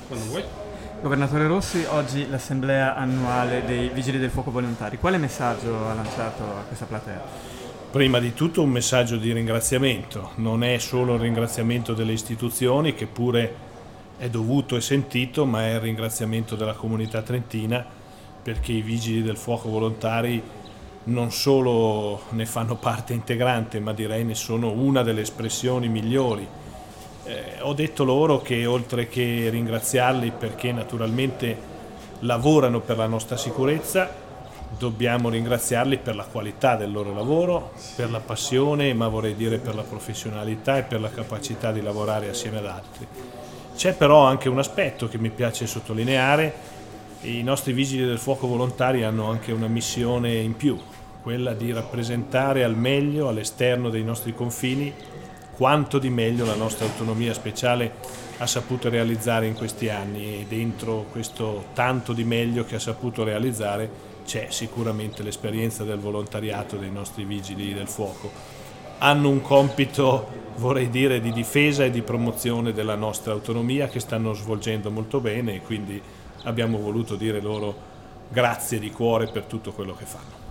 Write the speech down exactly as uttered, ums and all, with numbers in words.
Quando vuoi. Governatore Rossi, oggi l'assemblea annuale dei Vigili del Fuoco Volontari. Quale messaggio ha lanciato a questa platea? Prima di tutto un messaggio di ringraziamento, non è solo il ringraziamento delle istituzioni che pure è dovuto e sentito, ma è il ringraziamento della comunità trentina perché i Vigili del Fuoco Volontari non solo ne fanno parte integrante, ma direi ne sono una delle espressioni migliori. Eh, ho detto loro che oltre che ringraziarli perché naturalmente lavorano per la nostra sicurezza, dobbiamo ringraziarli per la qualità del loro lavoro, per la passione, ma vorrei dire per la professionalità e per la capacità di lavorare assieme ad altri. C'è però anche un aspetto che mi piace sottolineare: i nostri vigili del fuoco volontari hanno anche una missione in più, quella di rappresentare al meglio all'esterno dei nostri confini quanto di meglio la nostra autonomia speciale ha saputo realizzare in questi anni, e dentro questo tanto di meglio che ha saputo realizzare c'è sicuramente l'esperienza del volontariato dei nostri vigili del fuoco. Hanno un compito, vorrei dire, di difesa e di promozione della nostra autonomia che stanno svolgendo molto bene, e quindi abbiamo voluto dire loro grazie di cuore per tutto quello che fanno.